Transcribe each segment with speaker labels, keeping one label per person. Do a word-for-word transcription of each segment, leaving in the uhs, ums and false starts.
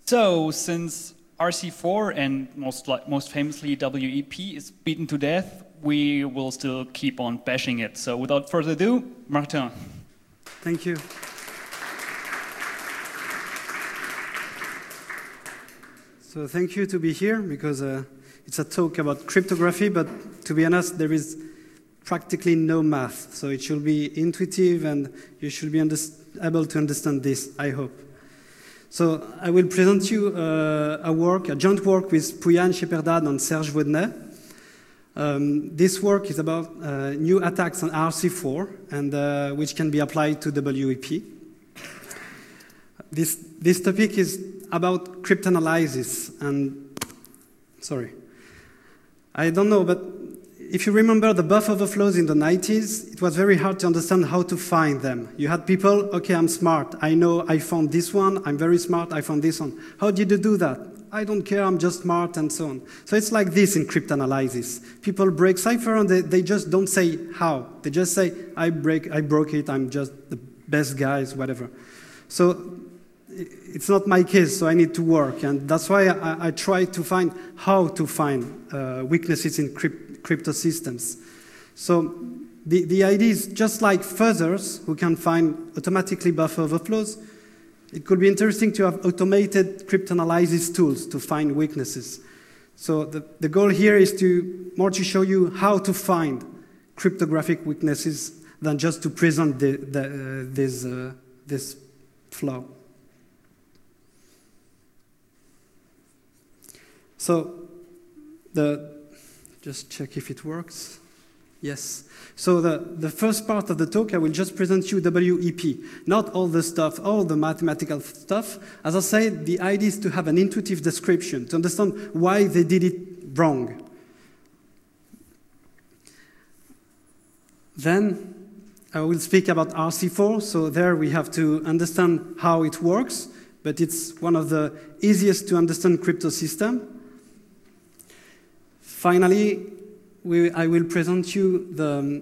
Speaker 1: So, since R C four and most, li most famously W E P is beaten to death, we will still keep on bashing it. So, without further ado, Martin.
Speaker 2: Thank you. So, thank you to be here, because uh, it's a talk about cryptography, but to be honest, there is practically no math. So, it should be intuitive, and you should be able to understand this, I hope. So I will present you uh, a work, a joint work with Pouyan Sheperdad and Serge Vaudenay. Um, this work is about uh, new attacks on R C four, and uh, which can be applied to W E P. This, this topic is about cryptanalysis, and sorry, I don't know, but if you remember the buff overflows in the nineties, it was very hard to understand how to find them. You had people, okay, I'm smart. I know I found this one. I'm very smart. I found this one. How did you do that? I don't care. I'm just smart, and so on. So it's like this in cryptanalysis. People break cipher, and they, they just don't say how. They just say, I, break, I broke it. I'm just the best guys, whatever. So it's not my case, so I need to work. And that's why I, I try to find how to find uh, weaknesses in crypto. crypto systems. So the, the idea is just like fuzzers who can find automatically buffer overflows, it could be interesting to have automated cryptanalysis tools to find weaknesses. So the, the goal here is to more to show you how to find cryptographic weaknesses than just to present the, the, uh, this, uh, this flow. So the Just check if it works. Yes. So the, the first part of the talk, I will just present you W E P. Not all the stuff, all the mathematical stuff. As I said, the idea is to have an intuitive description, to understand why they did it wrong. Then I will speak about R C four. So there we have to understand how it works, but it's one of the easiest to understand crypto systems. Finally, we, I will present you the,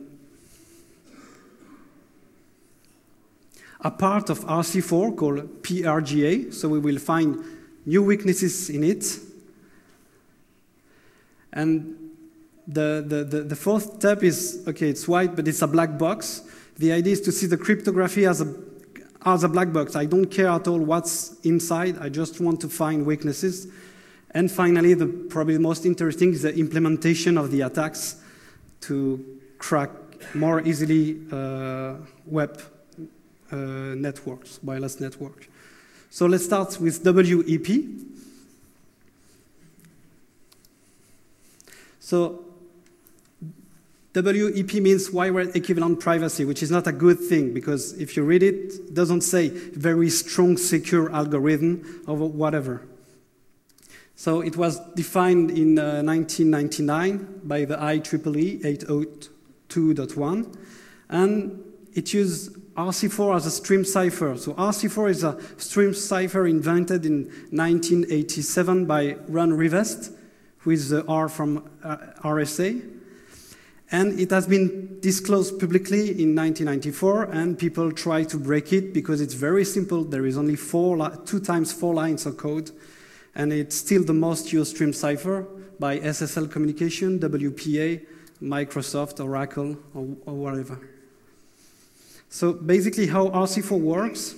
Speaker 2: a part of R C four called P R G A. So we will find new weaknesses in it. And the, the, the, the fourth step is, okay, it's white, but it's a black box. The idea is to see the cryptography as a, as a black box. I don't care at all what's inside. I just want to find weaknesses. And finally, the probably the most interesting is the implementation of the attacks to crack more easily uh, web uh, networks, wireless networks. So let's start with W E P. So W E P means wide equivalent privacy, which is not a good thing, because if you read it, it doesn't say very strong, secure algorithm or whatever. So it was defined in uh, nineteen ninety-nine by the I triple E eight oh two dot one, and it used R C four as a stream cipher. So R C four is a stream cipher invented in nineteen eighty-seven by Ron Rivest, who is the R from uh, R S A. And it has been disclosed publicly in nineteen ninety-four, and people try to break it because it's very simple. There is only four, two times four lines of code. And it's still the most used stream cipher by S S L Communication, W P A, Microsoft, Oracle, or, or whatever. So basically how R C four works,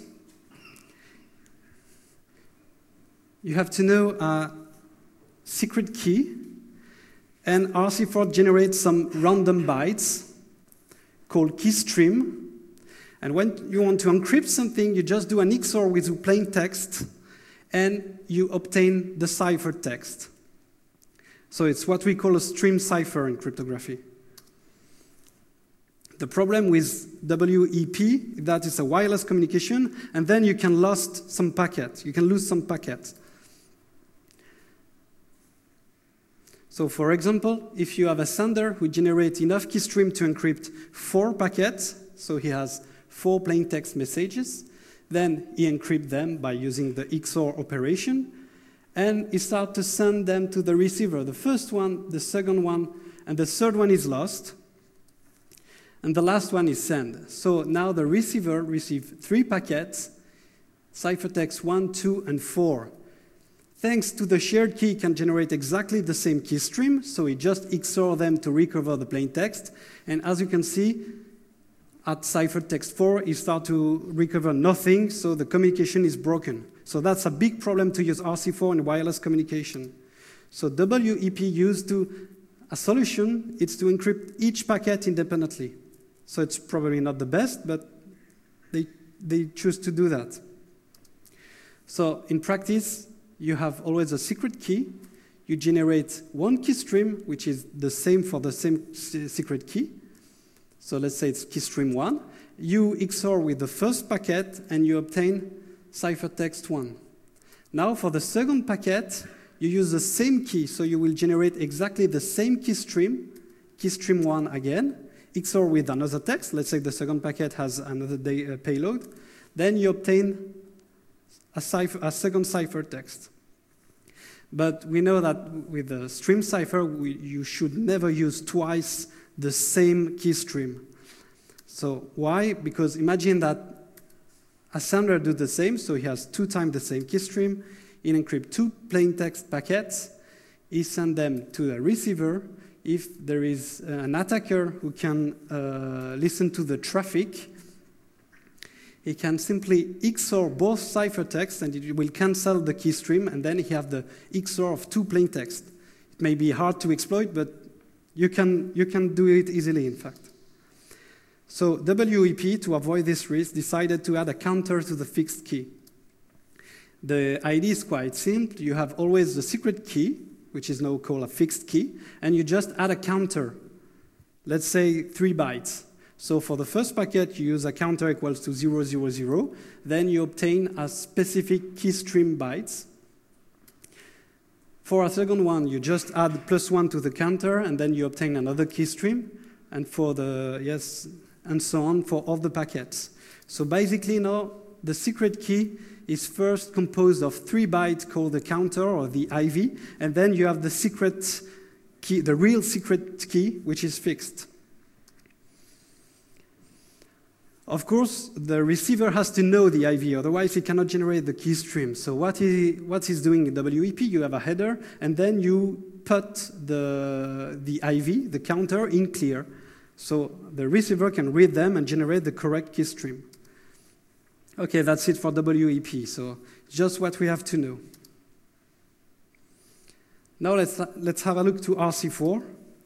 Speaker 2: you have to know a secret key, and R C four generates some random bytes called key stream. And when you want to encrypt something, you just do an X O R with plain text, and you obtain the ciphertext. So it's what we call a stream cipher in cryptography. The problem with W E P is that it's a wireless communication, and then you can lose some packet. You can lose some packet. So for example, if you have a sender who generates enough keystream to encrypt four packets, so he has four plain text messages, then he encrypts them by using the X O R operation, and he starts to send them to the receiver. The first one, the second one, and the third one is lost, and the last one is sent. So now the receiver receives three packets, ciphertext one, two, and four. Thanks to the shared key, it can generate exactly the same key stream, so it just X O R them to recover the plain text. And as you can see, at ciphertext four, it starts to recover nothing, so the communication is broken. So that's a big problem to use R C four in wireless communication. So W E P used to, a solution is to encrypt each packet independently. So it's probably not the best, but they, they choose to do that. So in practice, you have always a secret key. You generate one key stream, which is the same for the same secret key. So let's say it's key stream one. You X O R with the first packet, and you obtain ciphertext one. Now for the second packet, you use the same key, so you will generate exactly the same key stream, key stream one again, X O R with another text. Let's say the second packet has another day, uh, payload. Then you obtain a, cipher, a second ciphertext. But we know that with the stream cipher, we, you should never use twice the same key stream. So why? Because imagine that a sender does the same, so he has two times the same key stream. He encrypts two plain text packets. He sends them to the receiver. If there is an attacker who can uh, listen to the traffic, he can simply X O R both ciphertexts, and it will cancel the key stream, and then he has the X O R of two plain text. It may be hard to exploit, but you can, you can do it easily, in fact. So W E P, to avoid this risk, decided to add a counter to the fixed key. The idea is quite simple. You have always the secret key, which is now called a fixed key, and you just add a counter, let's say three bytes. So for the first packet, you use a counter equals to zero, zero, zero. Then you obtain a specific key stream bytes. For a second one, you just add plus one to the counter, and then you obtain another key stream. And for the, yes, and so on for all the packets. So basically now, the secret key is first composed of three bytes called the counter or the I V, and then you have the secret key, the real secret key, which is fixed. Of course, the receiver has to know the I V, otherwise he cannot generate the key stream. So what he, what he's doing in W E P, you have a header, and then you put the, the I V, the counter, in clear. So the receiver can read them and generate the correct key stream. Okay, that's it for W E P, so just what we have to know. Now let's, let's have a look to R C four.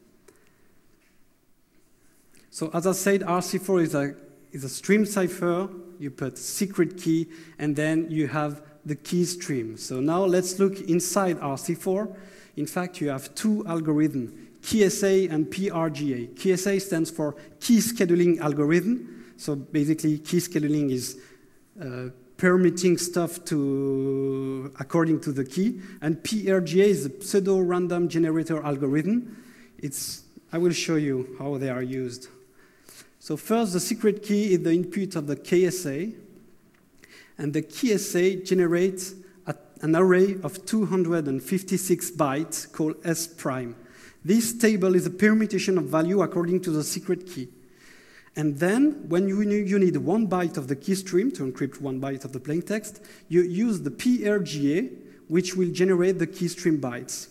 Speaker 2: So as I said, R C four is a is a stream cipher. You put secret key, and then you have the key stream. So now let's look inside R C four. In fact, you have two algorithms, K S A and P R G A. K S A stands for key scheduling algorithm. So basically, key scheduling is uh, permitting stuff to according to the key. And P R G A is a pseudo-random generator algorithm. It's, I will show you how they are used. So first, the secret key is the input of the K S A, and the K S A generates a, an array of two hundred fifty-six bytes called S prime. This table is a permutation of value according to the secret key. And then, when you, you need one byte of the key stream to encrypt one byte of the plain text, you use the P R G A, which will generate the key stream bytes.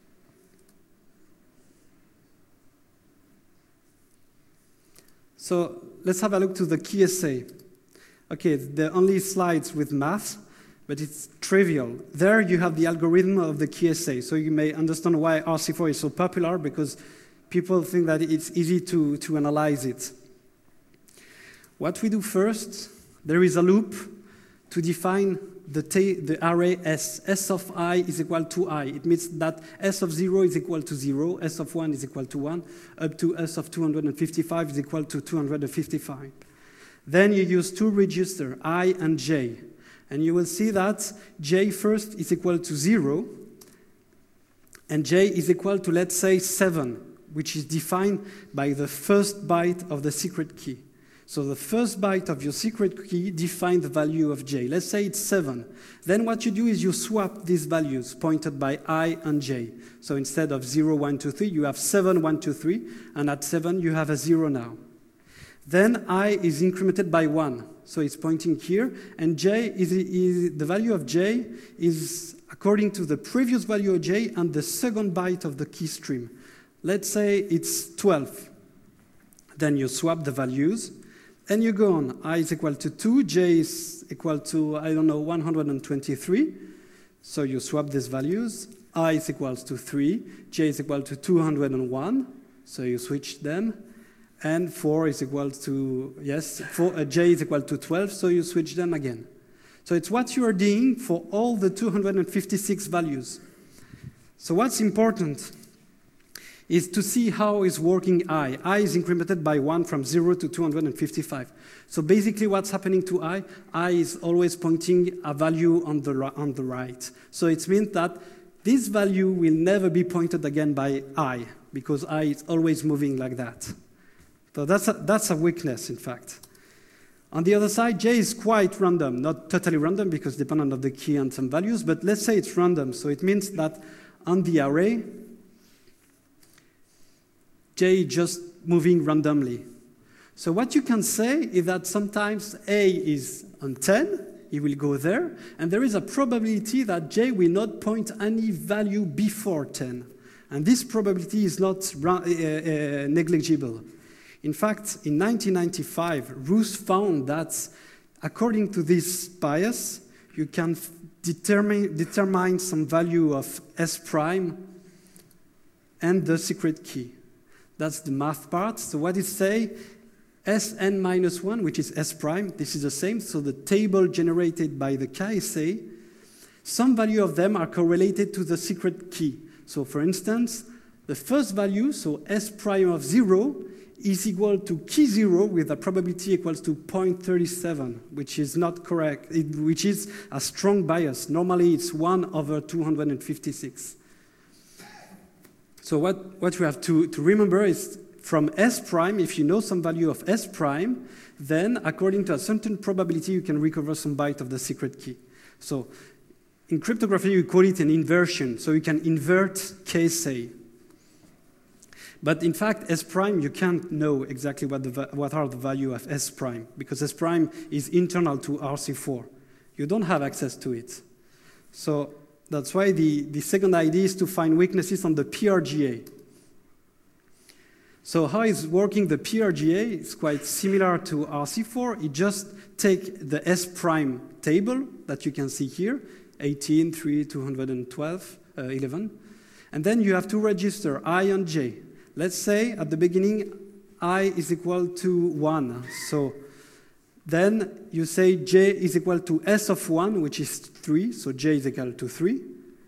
Speaker 2: So let's have a look to the K S A. Okay, the only slides with math, but it's trivial. There you have the algorithm of the K S A. So you may understand why R C four is so popular, because people think that it's easy to, to analyze it. What we do first, there is a loop to define the, the array S. S of I is equal to I. It means that S of zero is equal to zero, S of one is equal to one, up to S of two hundred fifty-five is equal to two hundred fifty-five. Then you use two registers, I and J. And you will see that J first is equal to zero, and J is equal to, let's say, seven, which is defined by the first byte of the secret key. So the first byte of your secret key defines the value of J. Let's say it's seven. Then what you do is you swap these values pointed by I and J. So instead of zero, one, two, three, you have seven, one, two, three, and at seven you have a zero now. Then I is incremented by one, so it's pointing here, and J is, is the value of J is according to the previous value of j and the second byte of the key stream. Let's say it's twelve. Then you swap the values, and you go on. I is equal to two, j is equal to, I don't know, one hundred twenty-three. So you swap these values. I is equal to three, j is equal to two hundred one. So you switch them. And four is equal to, yes, four, uh, j is equal to twelve, so you switch them again. So it's what you are doing for all the two hundred fifty-six values. So what's important is to see how is working I. I is incremented by one from zero to two hundred fifty-five. So basically what's happening to I, I is always pointing a value on the, on the right. So it means that this value will never be pointed again by I, because I is always moving like that. So that's a, that's a weakness, in fact. On the other side, j is quite random, not totally random because dependent on the key and some values, but let's say it's random. So it means that on the array, j is just moving randomly. So what you can say is that sometimes a is on ten, it will go there, and there is a probability that j will not point any value before ten. And this probability is not uh, uh, negligible. In fact, in nineteen ninety-five, Roos found that according to this bias, you can determine, determine some value of S prime and the secret key. That's the math part. So what it say? Sn minus one, which is S prime, this is the same. So the table generated by the K S A, some value of them are correlated to the secret key. So for instance, the first value, so S prime of zero, is equal to key zero with a probability equals to zero point three seven, which is not correct, it, which is a strong bias. Normally it's one over two hundred fifty-six. So what, what we have to, to remember is from S prime, if you know some value of S prime, then according to a certain probability, you can recover some byte of the secret key. So in cryptography, you call it an inversion. So you can invert K S A. But in fact, S prime, you can't know exactly what, the, what are the value of S prime, because S prime is internal to R C four. You don't have access to it. So that's why the, the second idea is to find weaknesses on the P R G A. So how is working the P R G A? It's quite similar to R C four. It just takes the S prime table that you can see here, eighteen, three, two hundred twelve, uh, eleven. And then you have to register I and j. Let's say at the beginning, I is equal to one. So then you say j is equal to S of one, which is three. So j is equal to three.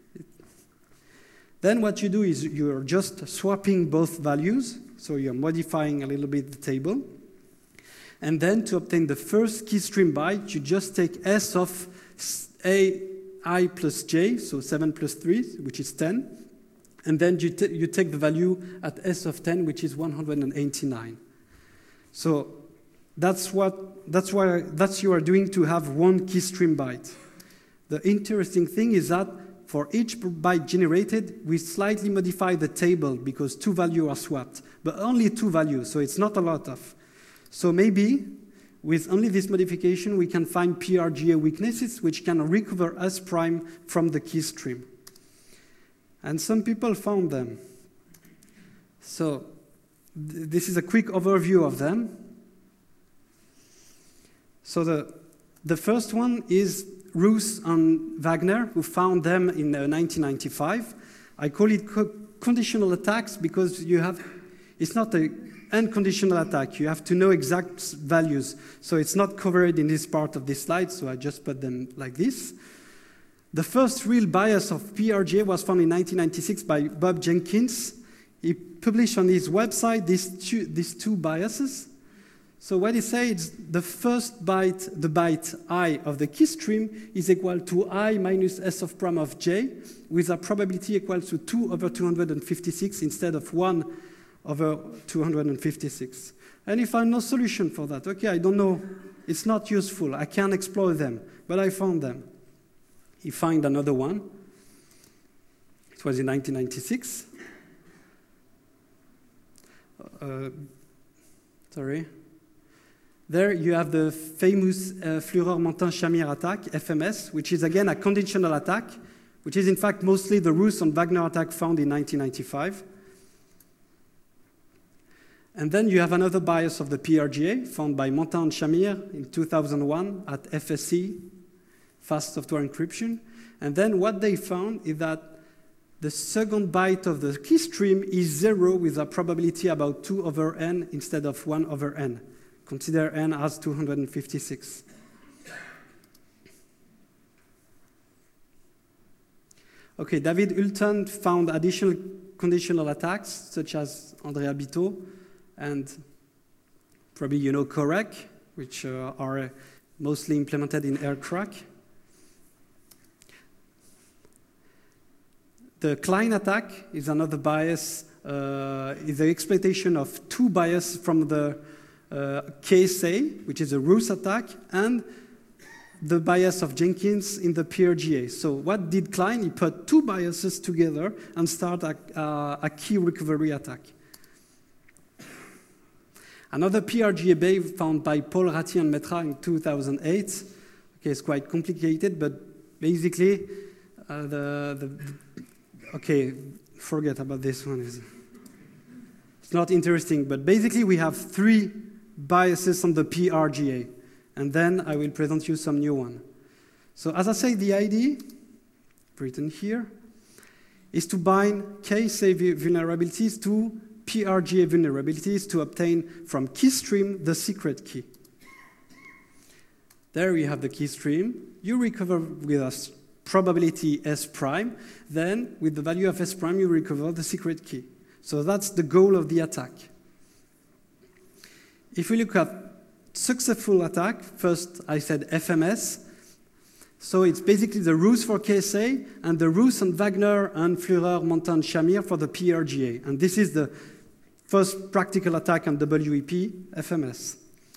Speaker 2: Then what you do is you're just swapping both values. So you're modifying a little bit the table. And then to obtain the first key stream byte, you just take S of a I plus j, so seven plus three, which is ten. And then you, you take the value at S of ten, which is one hundred eighty-nine. So that's what that's why that's you are doing to have one key stream byte. The interesting thing is that for each byte generated, we slightly modify the table because two values are swapped, but only two values, so it's not a lot of. So maybe with only this modification, we can find P R G A weaknesses which can recover S prime from the key stream. And some people found them. So th this is a quick overview of them. So the, the first one is Roos and Wagner, who found them in uh, nineteen ninety-five. I call it co conditional attacks because you have, it's not an unconditional attack. You have to know exact values. So it's not covered in this part of this slide, so I just put them like this. The first real bias of P R G A was found in nineteen ninety-six by Bob Jenkins. He published on his website these two, these two biases. So what he says, the first byte, the byte I of the key stream is equal to I minus S of prime of j, with a probability equal to two over two hundred fifty-six instead of one over two hundred fifty-six. And he found no solution for that. Okay, I don't know, it's not useful, I can't explore them, but I found them. He found another one. It was in nineteen ninety-six. Uh, sorry. There you have the famous uh, Führer-Montan-Shamir attack, F M S, which is again a conditional attack, which is in fact mostly the Roos and Wagner attack found in nineteen ninety-five. And then you have another bias of the P R G A found by Montin and Shamir in two thousand one at F S C, Fast Software Encryption. And then what they found is that the second byte of the key stream is zero with a probability about two over n instead of one over n. Consider n as two hundred fifty-six. Okay, David Hulton found additional conditional attacks, such as Andrea Bito, and probably you know Corec, which uh, are mostly implemented in AirCrack. The Klein attack is another bias, uh, is the exploitation of two biases from the uh, K S A, which is a Roos attack, and the bias of Jenkins in the P R G A. So what did Klein? He put two biases together and started a, uh, a key recovery attack. Another P R G A base found by Paul Ratti and Metra in two thousand eight. Okay, it's quite complicated, but basically, uh, the, the, the okay, forget about this one. It's not interesting, but basically we have three biases on the P R G A, and then I will present you some new one. So as I say, the idea, written here, is to bind K S A vulnerabilities to P R G A vulnerabilities to obtain from key stream the secret key. There you have the key stream. You recover with a probability S prime. Then, with the value of S prime, you recover the secret key. So that's the goal of the attack. If we look at successful attack, first I said F M S. So it's basically the Roos for K S A and the Roos and Wagner and Fleurer, Montin, Shamir for the P R G A. And this is the first practical attack on W E P, F M S.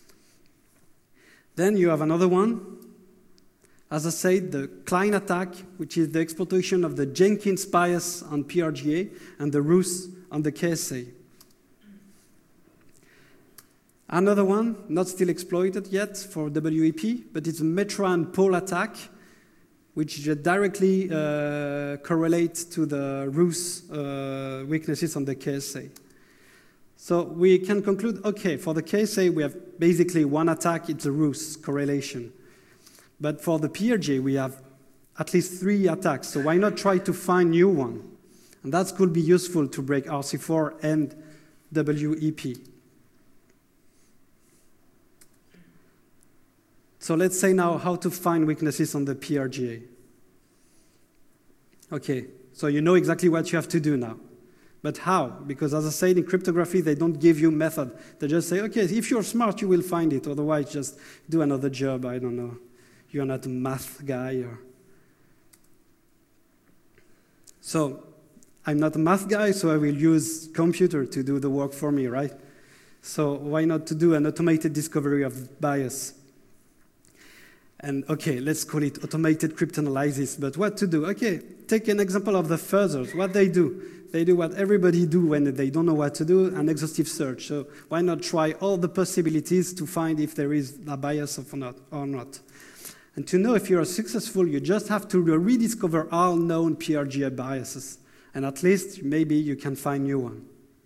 Speaker 2: Then you have another one. As I said, the Klein attack, which is the exploitation of the Jenkins bias on P R G A and the Roos on the K S A. Another one, not still exploited yet for W E P, but it's a Metra and Paul attack, which directly uh, correlates to the Roos uh, weaknesses on the K S A. So we can conclude, okay, for the K S A, we have basically one attack, it's a Roos correlation. But for the P R G A, we have at least three attacks, so why not try to find new one? And that could be useful to break R C four and W E P. So let's say now how to find weaknesses on the P R G A. Okay, so you know exactly what you have to do now. But how? Because as I said, in cryptography, they don't give you method. They just say, okay, if you're smart, you will find it. Otherwise, just do another job, I don't know. You're not a math guy. Or... So I'm not a math guy, so I will use computer to do the work for me, right? So why not to do an automated discovery of bias? And okay, let's call it automated cryptanalysis. But what to do? Okay, take an example of the fuzzers. What they do? They do what everybody do when they don't know what to do, an exhaustive search. So why not try all the possibilities to find if there is a bias or not? Or not. And to know if you are successful, you just have to rediscover all known P R G A biases. And at least, maybe you can find new one.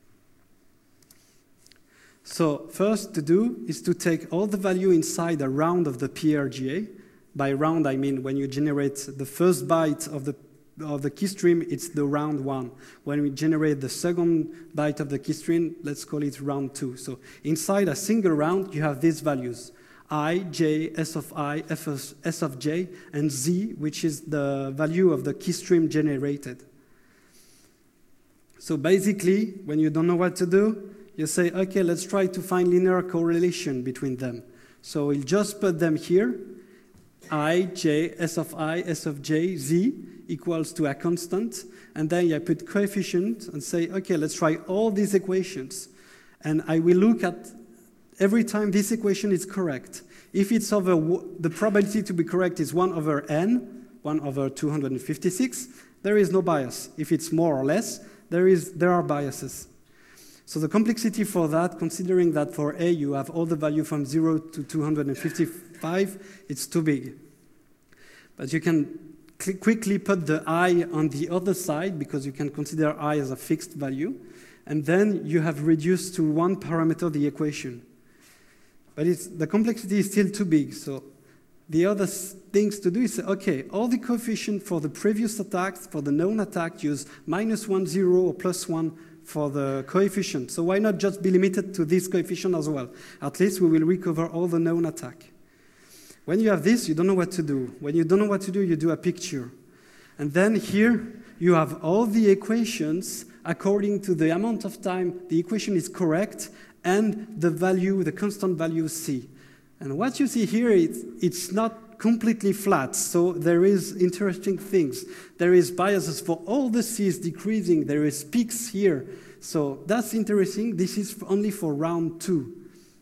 Speaker 2: So first to do is to take all the value inside a round of the P R G A. By round, I mean when you generate the first byte of the, of the key stream, it's the round one. When we generate the second byte of the key stream, let's call it round two. So inside a single round, you have these values. I, J, S of I, F of, S of J, and Z, which is the value of the key stream generated. So basically, when you don't know what to do, you say, okay, let's try to find linear correlation between them. So we'll just put them here. I, J, S of I, S of J, Z equals to a constant. And then I put coefficient and say, okay, let's try all these equations. And I will look at every time this equation is correct. If it's over, the probability to be correct is one over n, one over two hundred fifty-six, there is no bias. If it's more or less, there, is, there are biases. So the complexity for that, considering that for A you have all the value from zero to two hundred fifty-five, it's too big. But you can quickly put the I on the other side, because you can consider I as a fixed value, and then you have reduced to one parameter the equation. But it's, the complexity is still too big, so the other things to do is, okay, all the coefficients for the previous attacks, for the known attack, use minus one, zero, or plus one for the coefficient. So why not just be limited to this coefficient as well? At least we will recover all the known attack. When you have this, you don't know what to do. When you don't know what to do, you do a picture. And then here, you have all the equations according to the amount of time the equation is correct and the value, the constant value C. And what you see here, it's, it's not completely flat, so there is interesting things. There is biases for all the C's decreasing, there is peaks here. So that's interesting. This is only for round two.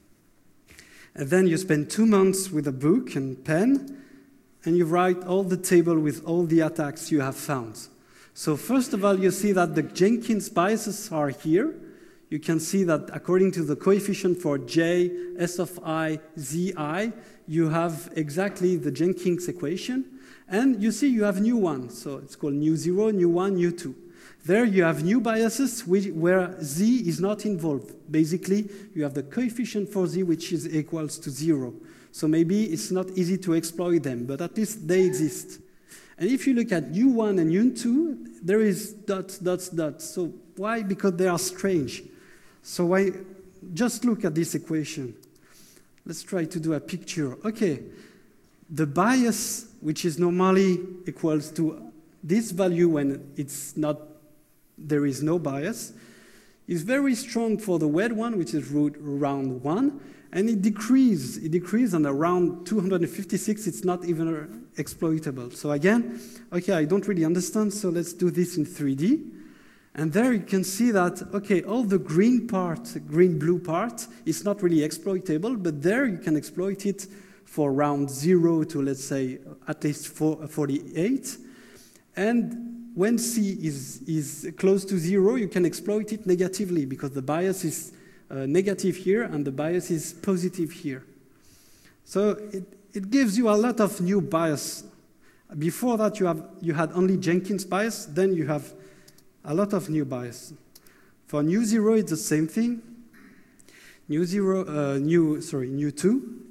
Speaker 2: And then you spend two months with a book and pen, and you write all the table with all the attacks you have found. So first of all, you see that the Jenkins biases are here. You can see that according to the coefficient for J, S of I, Zi, you have exactly the Jenkins equation. And you see you have new ones. So it's called new zero, new one, new two. There you have new biases which, where Z is not involved. Basically, you have the coefficient for Z which is equals to zero. So maybe it's not easy to exploit them, but at least they exist. And if you look at U one and U two, there is dots, dots, dots. So why? Because they are strange. So why? Just look at this equation. Let's try to do a picture. Okay, the bias, which is normally equals to this value when it's not, there is no bias, is very strong for the wet one, which is root round one, and it decreases. It decreases, and around two hundred fifty-six, it's not even exploitable. So again, okay, I don't really understand, so let's do this in three D. And there you can see that, okay, all the green part, green-blue part, is not really exploitable, but there you can exploit it for round zero to, let's say, at least forty-eight. And when C is, is close to zero, you can exploit it negatively, because the bias is uh, negative here, and the bias is positive here. So it, it gives you a lot of new bias. Before that, you, have, you had only Jenkins bias, then you have a lot of new bias. For new zero, it's the same thing. New zero, uh, new, sorry, new two.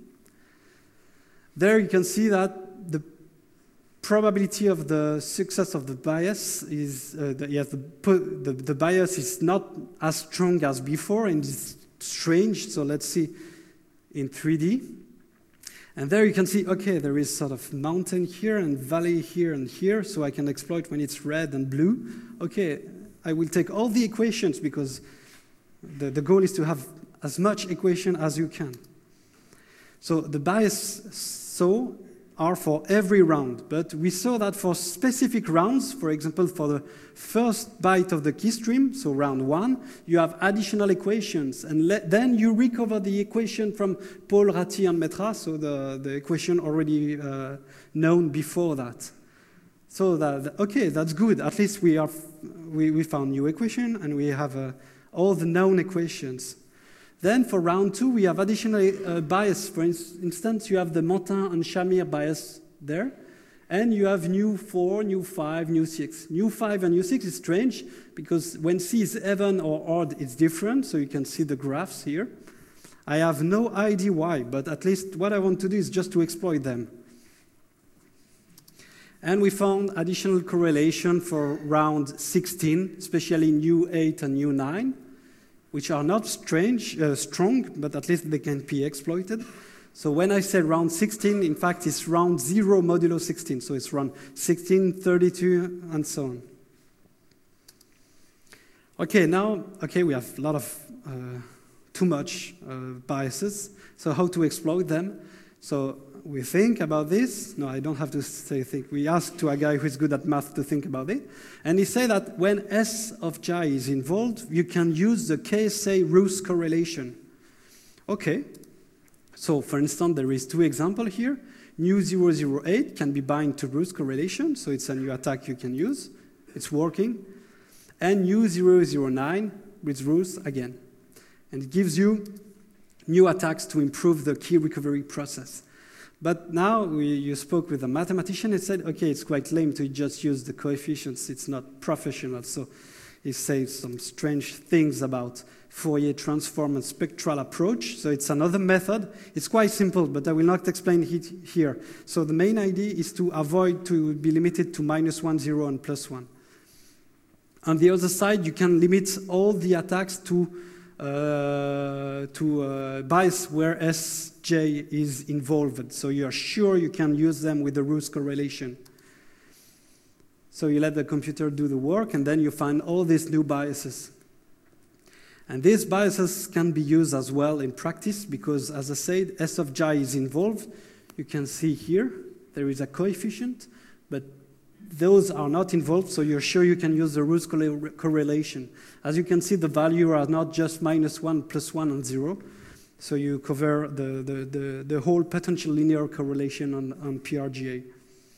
Speaker 2: There you can see that the probability of the success of the bias is, uh, the, yes, the, the, the bias is not as strong as before, and it's strange. So let's see in three D. And there you can see, okay, there is sort of mountain here and valley here and here, so I can exploit when it's red and blue. Okay, I will take all the equations, because the, the goal is to have as much equation as you can. So the bias so are for every round, but we saw that for specific rounds, for example, for the first byte of the key stream, so round one, you have additional equations, and then you recover the equation from Paul, Ratti, and Metra, so the, the equation already uh, known before that. So that, okay, that's good. At least we, are, we, we found new equation, and we have uh, all the known equations. Then for round two, we have additional uh, bias. For instance, you have the Montin and Shamir bias there. And you have new four, new five, new six. New five and new six is strange, because when C is even or odd, it's different. So you can see the graphs here. I have no idea why, but at least what I want to do is just to exploit them. And we found additional correlation for round sixteen, especially new eight and new nine, which are not strange, uh, strong, but at least they can be exploited. So when I say round sixteen, in fact, it's round zero modulo sixteen. So it's round sixteen, thirty-two, and so on. Okay, now, okay, we have a lot of, uh, too much uh, biases. So how to exploit them? So we think about this. No, I don't have to say think. We asked to a guy who's good at math to think about it. And he said that when S of J is involved, you can use the K S A-Roos correlation. Okay. So for instance, there is two examples here. New zero zero eight can be bind to Roos correlation, so it's a new attack you can use. It's working. And new zero zero nine with Roos again. And it gives you new attacks to improve the key recovery process. But now we, you spoke with a mathematician and said, okay, it's quite lame to just use the coefficients. It's not professional. So he says some strange things about Fourier transform and spectral approach. So it's another method. It's quite simple, but I will not explain it here. So the main idea is to avoid to be limited to minus one, zero, and plus one. On the other side, you can limit all the attacks to uh, to uh, bias where S J is involved. So you're sure you can use them with the Roos correlation. So you let the computer do the work, and then you find all these new biases. And these biases can be used as well in practice because, as I said, S of J is involved. You can see here there is a coefficient, but those are not involved, so you're sure you can use the Roos correlation. As you can see, the values are not just minus one, plus one, and zero. So you cover the, the, the, the whole potential linear correlation on, on P R G A.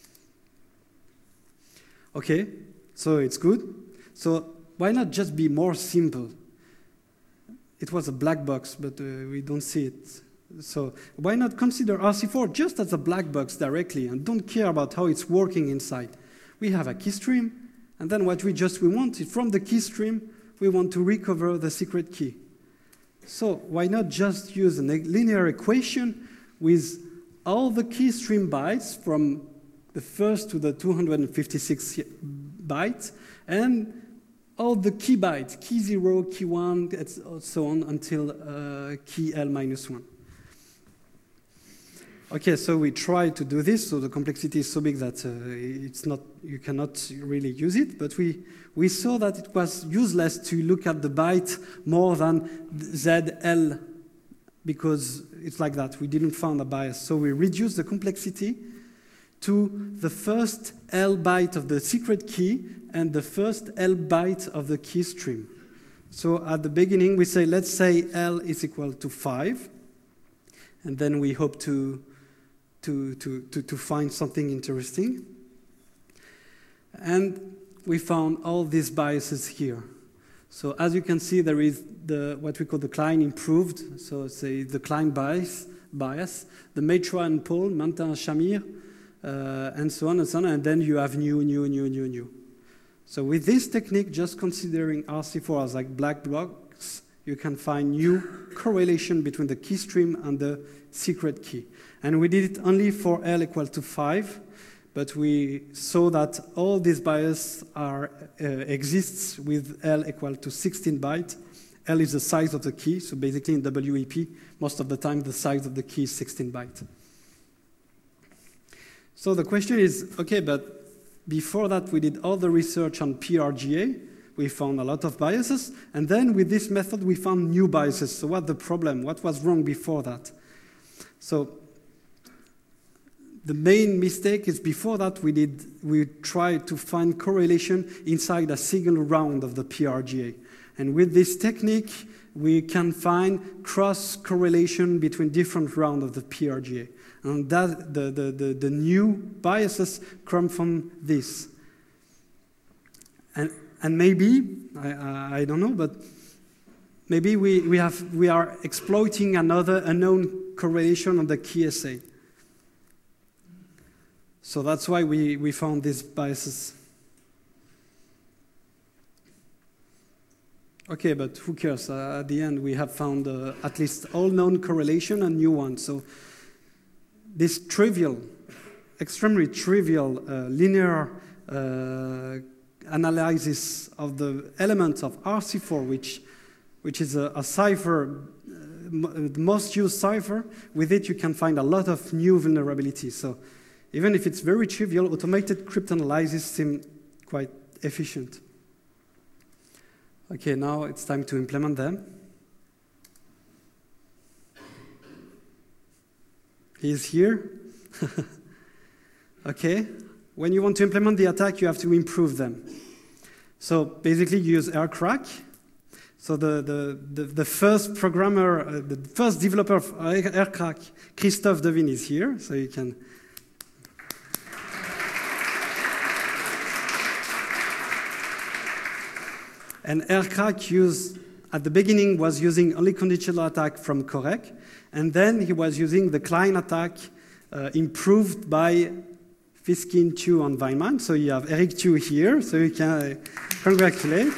Speaker 2: Okay, so it's good. So why not just be more simple? It was a black box, but uh, we don't see it. So why not consider R C four just as a black box directly and don't care about how it's working inside? We have a key stream, and then what we just we want is from the key stream, we want to recover the secret key. So why not just use a linear equation with all the key stream bytes from the first to the two hundred fifty-six bytes, and all the key bytes, key zero, key one, and so on until uh, key L minus one. Okay, so we try to do this, so the complexity is so big that uh, it's not, you cannot really use it, but we, we saw that it was useless to look at the byte more than Z L, because it's like that, we didn't find a bias. So we reduced the complexity to the first L byte of the secret key and the first L byte of the key stream. So at the beginning, we say, let's say L is equal to five, and then we hope to To, to, to, to find something interesting. And we found all these biases here. So as you can see, there is the, what we call the Klein improved, so say the Klein bias, bias the Matra and Paul, Mantin, Shamir, uh, and so on and so on, and then you have new, new, new, new, new. So with this technique, just considering R C four as like black blocks, you can find new correlation between the key stream and the secret key. And we did it only for L equal to five, but we saw that all these biases are, uh, exists with L equal to sixteen bytes. L is the size of the key, so basically in W E P, most of the time the size of the key is sixteen bytes. So the question is, okay, but before that we did all the research on P R G A, we found a lot of biases, and then with this method we found new biases. So what's the problem? What was wrong before that? So the main mistake is before that we did we tried to find correlation inside a single round of the P R G A. And with this technique, we can find cross correlation between different rounds of the P R G A. And that the, the, the, the new biases come from this. And and maybe, I, I, I don't know, but maybe we, we have we are exploiting another unknown correlation on the key S A. So that's why we, we found these biases. Okay, but who cares? Uh, at the end, we have found uh, at least all known correlation and new ones. So this trivial, extremely trivial uh, linear uh, analysis of the elements of R C four, which, which is a, a cipher, uh, the most used cipher, with it you can find a lot of new vulnerabilities. So even if it's very trivial, automated cryptanalysis seems quite efficient. Okay, now it's time to implement them. He's here. Okay, when you want to implement the attack, you have to improve them. So basically, you use AirCrack. So the, the, the, the first programmer, uh, the first developer of AirCrack, Christophe Devine, is here, so you can. And AirCrack used, at the beginning, was using only conditional attack from Corec, and then he was using the Klein attack uh, improved by Fiskin, Chu, and Weinmann. So you have Eric Chu here, so you can uh, congratulate.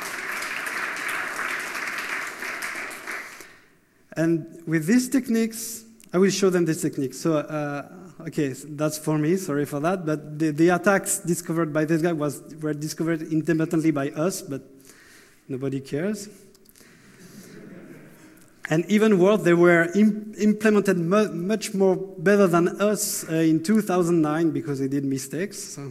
Speaker 2: And with these techniques, I will show them this technique. So, uh, okay, so that's for me, sorry for that, but the, the attacks discovered by this guy was, were discovered independently by us, but nobody cares. And even worse, they were im implemented mu much more better than us uh, in two thousand nine because they did mistakes. So,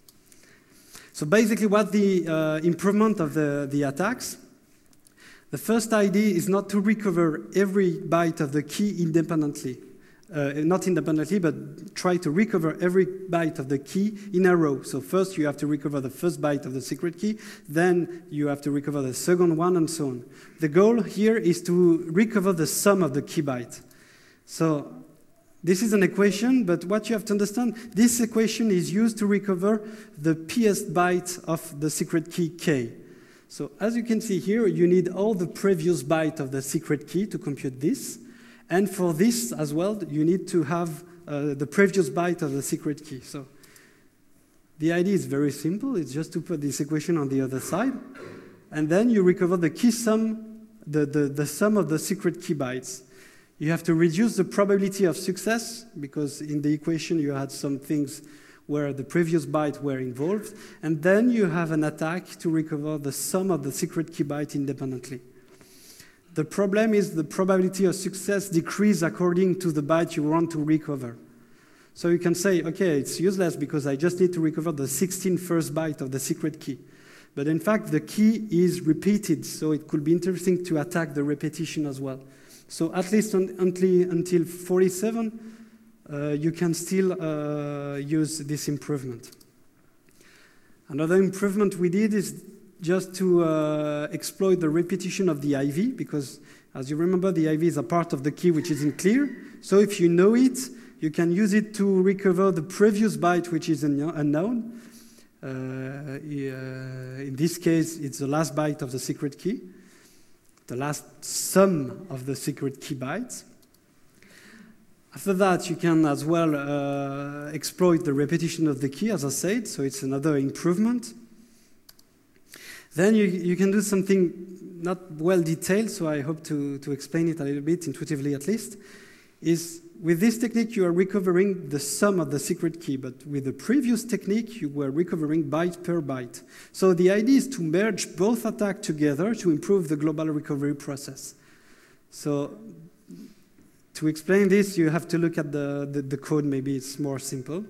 Speaker 2: so basically what the uh, improvement of the, the attacks, the first idea is not to recover every byte of the key independently. Uh, not independently, but try to recover every byte of the key in a row. So first you have to recover the first byte of the secret key, then you have to recover the second one, and so on. The goal here is to recover the sum of the key byte. So this is an equation, but what you have to understand, this equation is used to recover the pth byte of the secret key k. So as you can see here, you need all the previous byte of the secret key to compute this. And for this as well, you need to have uh, the previous byte of the secret key. So the idea is very simple. It's just to put this equation on the other side. And then you recover the key sum, the, the, the sum of the secret key bytes. You have to reduce the probability of success, because in the equation you had some things where the previous byte were involved. And then you have an attack to recover the sum of the secret key byte independently. The problem is the probability of success decreases according to the byte you want to recover. So you can say, okay, it's useless because I just need to recover the sixteen first byte of the secret key. But in fact, the key is repeated, so it could be interesting to attack the repetition as well. So at least un until, until forty-seven, uh, you can still uh, use this improvement. Another improvement we did is just to uh, exploit the repetition of the I V, because as you remember, the I V is a part of the key which is in clear. So if you know it, you can use it to recover the previous byte which is unknown. Uh, in this case, it's the last byte of the secret key, the last sum of the secret key bytes. After that, you can as well uh, exploit the repetition of the key, as I said, so it's another improvement. Then you, you can do something not well detailed, so I hope to, to explain it a little bit, intuitively at least, is with this technique you are recovering the sum of the secret key, but with the previous technique you were recovering byte per byte. So the idea is to merge both attacks together to improve the global recovery process. So to explain this, you have to look at the, the, the code, maybe it's more simple.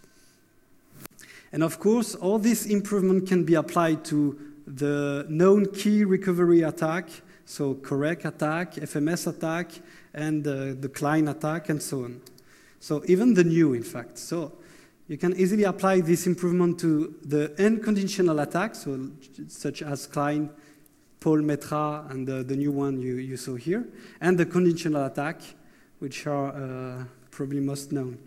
Speaker 2: And of course, all this improvement can be applied to the known key recovery attack, so correct attack, F M S attack, and uh, the Klein attack, and so on. So even the new, in fact. So you can easily apply this improvement to the unconditional attack, so such as Klein, Paul Metra, and the, the new one you, you saw here, and the conditional attack, which are uh, probably most known.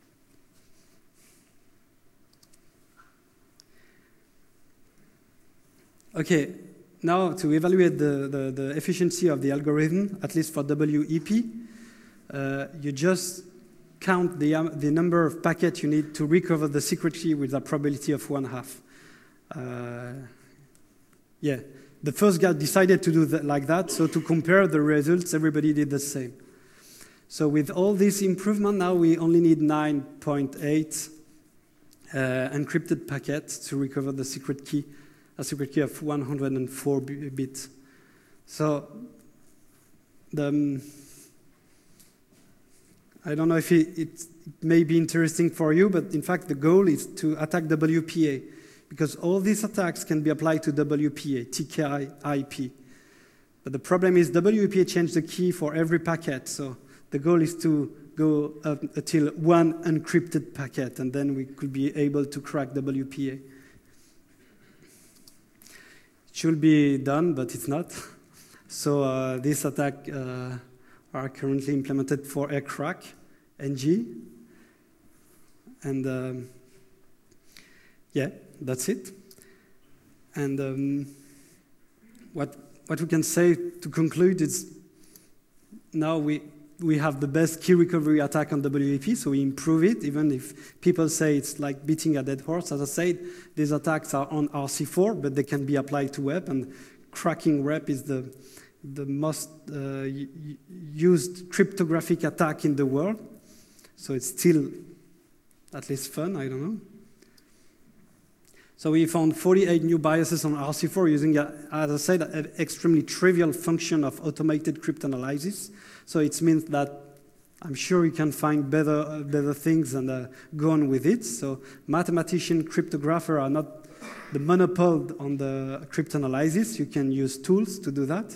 Speaker 2: Okay, now to evaluate the, the, the efficiency of the algorithm, at least for W E P, uh, you just count the, um, the number of packets you need to recover the secret key with a probability of one half. Uh, yeah, the first guy decided to do that like that, so to compare the results, everybody did the same. So with all this improvement, now we only need nine point eight uh, encrypted packets to recover the secret key, a secret key of one hundred four bits. So the, um, I don't know if it, it may be interesting for you, but in fact the goal is to attack W P A, because all these attacks can be applied to W P A, T K I P. But the problem is W P A changed the key for every packet, so the goal is to go up until one encrypted packet, and then we could be able to crack W P A. It should be done, but it's not. So uh, these attacks uh, are currently implemented for aircrack, N G. And um, yeah, that's it. And um, what, what we can say to conclude is now we we have the best key recovery attack on W E P, so we improve it, even if people say it's like beating a dead horse. As I said, these attacks are on R C four, but they can be applied to web, and cracking rep is the, the most uh, used cryptographic attack in the world. So it's still at least fun, I don't know. So we found forty-eight new biases on R C four using, a, as I said, an extremely trivial function of automated cryptanalysis. So it means that I'm sure you can find better, uh, better things and uh, go on with it. So mathematician, cryptographer are not the monopoly on the cryptanalysis. You can use tools to do that.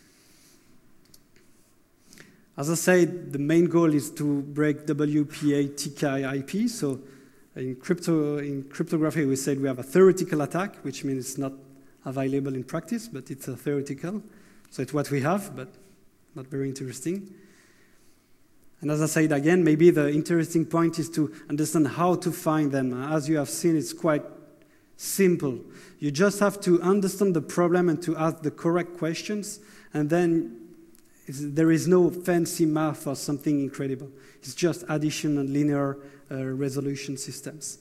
Speaker 2: As I said, the main goal is to break W P A T K I P. So in, crypto, in cryptography, we said we have a theoretical attack, which means it's not available in practice, but it's a theoretical. So it's what we have, but not very interesting. And as I said again, maybe the interesting point is to understand how to find them. As you have seen, it's quite simple. You just have to understand the problem and to ask the correct questions, and then there is no fancy math or something incredible. It's just addition and linear uh, resolution systems.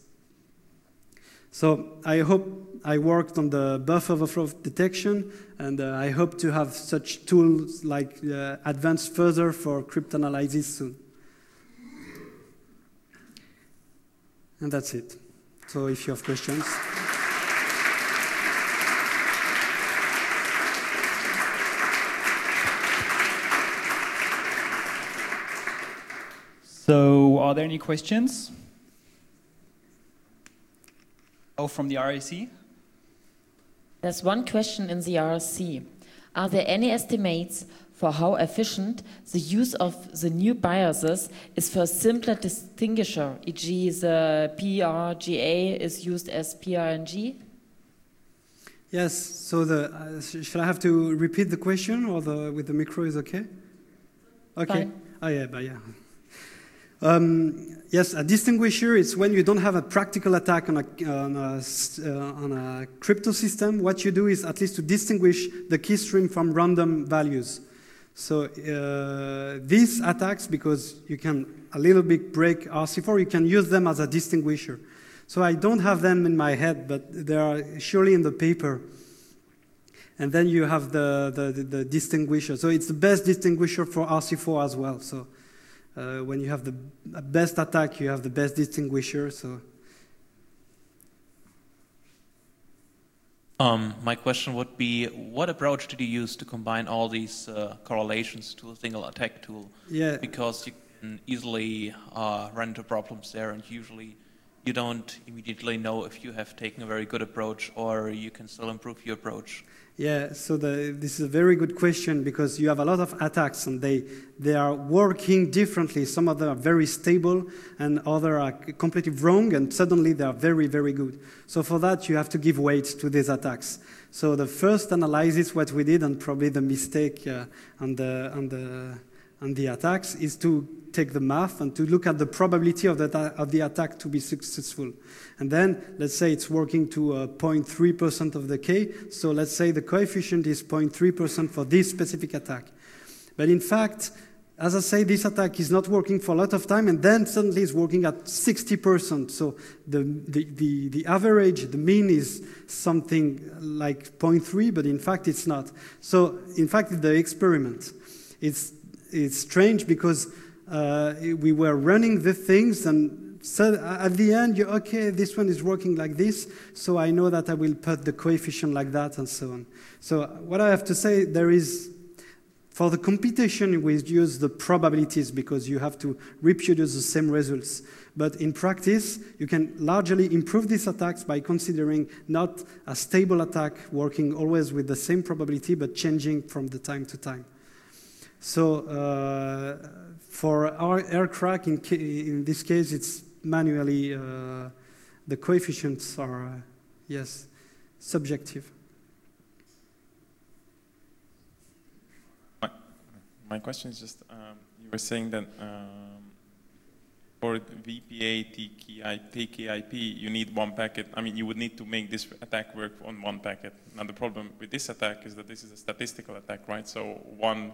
Speaker 2: So I hope I worked on the buffer overflow detection, and uh, I hope to have such tools like uh, advanced further for cryptanalysis soon. And that's it. So if you have questions.
Speaker 1: So are there any questions? Oh, from the R I C?
Speaker 3: There's one question in the R C. Are there any estimates for how efficient the use of the new biases is for a simpler distinguisher, for example the P R G A is used as P R N G?
Speaker 2: Yes, so the, uh, should I have to repeat the question, or the, with the micro is okay? Okay.
Speaker 3: Fine.
Speaker 2: Oh yeah, but yeah. Um, yes, a distinguisher is when you don't have a practical attack on a, on, a, uh, on a crypto system. What you do is at least to distinguish the key stream from random values. So uh, these attacks, because you can a little bit break R C four, you can use them as a distinguisher. So I don't have them in my head, but they are surely in the paper. And then you have the, the, the, the distinguisher. So it's the best distinguisher for R C four as well. So Uh, when you have the best attack, you have the best distinguisher. So,
Speaker 4: um, my question would be: what approach did you use to combine all these uh, correlations to a single attack tool?
Speaker 2: Yeah.
Speaker 4: Because you can easily uh, run into problems there, and usually you don't immediately know if you have taken a very good approach or you can still improve your approach.
Speaker 2: Yeah, so the, this is a very good question, because you have a lot of attacks and they, they are working differently. Some of them are very stable and others are completely wrong, and suddenly they are very, very good. So for that, you have to give weight to these attacks. So the first analysis, what we did, and probably the mistake uh, on, the, on, the, on the attacks, is to take the math and to look at the probability of the, of the attack to be successful. And then, let's say it's working to uh, zero point three percent of the K, so let's say the coefficient is zero point three percent for this specific attack. But in fact, as I say, this attack is not working for a lot of time, and then suddenly it's working at sixty percent. So the, the, the, the average, the mean is something like zero point three, but in fact it's not. So in fact, the experiment, it's, it's strange because uh, we were running the things, and so at the end, you're, okay, this one is working like this, so I know that I will put the coefficient like that, and so on. So what I have to say, there is, for the computation, we use the probabilities because you have to reproduce the same results. But in practice, you can largely improve these attacks by considering not a stable attack working always with the same probability, but changing from the time to time. So uh, for our air crack, in, in this case, it's manually, uh, the coefficients are, uh, yes, subjective.
Speaker 5: My, my question is just, um, you were saying that um, for V P A T K I P, you need one packet. I mean, you would need to make this attack work on one packet. Now, the problem with this attack is that this is a statistical attack, right? So one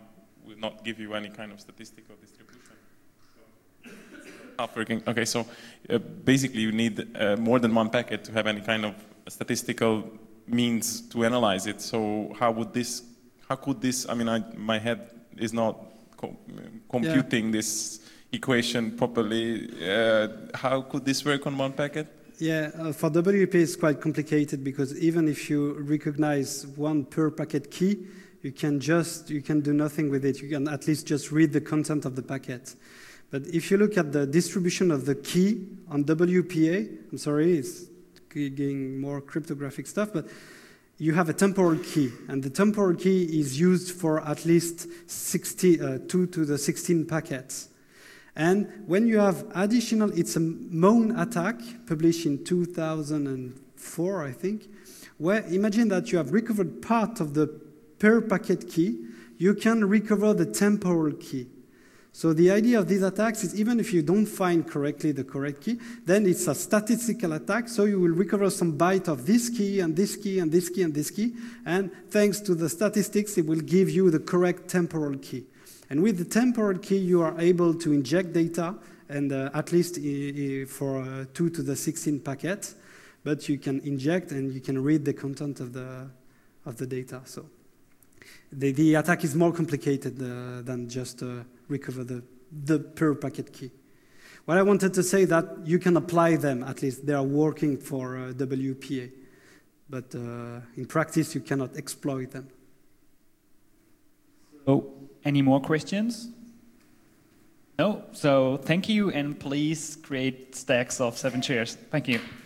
Speaker 5: will not give you any kind of statistical distribution. Not working. Okay, so uh, basically you need uh, more than one packet to have any kind of statistical means to analyze it. So how would this, how could this, I mean, I, my head is not co computing yeah. this equation properly. Uh, how could this work on one packet?
Speaker 2: Yeah, uh, for W E P it's quite complicated because even if you recognize one per packet key, you can just, you can do nothing with it. You can at least just read the content of the packet. But if you look at the distribution of the key on W P A, I'm sorry, it's getting more cryptographic stuff, but you have a temporal key, and the temporal key is used for at least sixty, uh, two to the sixteen packets. And when you have additional, it's a Moan attack published in two thousand four, I think, where imagine that you have recovered part of the per packet key, you can recover the temporal key. So the idea of these attacks is even if you don't find correctly the correct key, then it's a statistical attack, so you will recover some byte of this key and this key and this key and this key, and thanks to the statistics, it will give you the correct temporal key. And with the temporal key, you are able to inject data, and uh, at least I I for uh, two to the sixteen packets, but you can inject and you can read the content of the, of the data. So the, the attack is more complicated uh, than just uh, recover the, the per packet key. What I wanted to say that you can apply them, at least they are working for uh, W P A, but uh, in practice you cannot exploit them.
Speaker 1: So, any more questions? No? So thank you, and please create stacks of seven chairs. Thank you.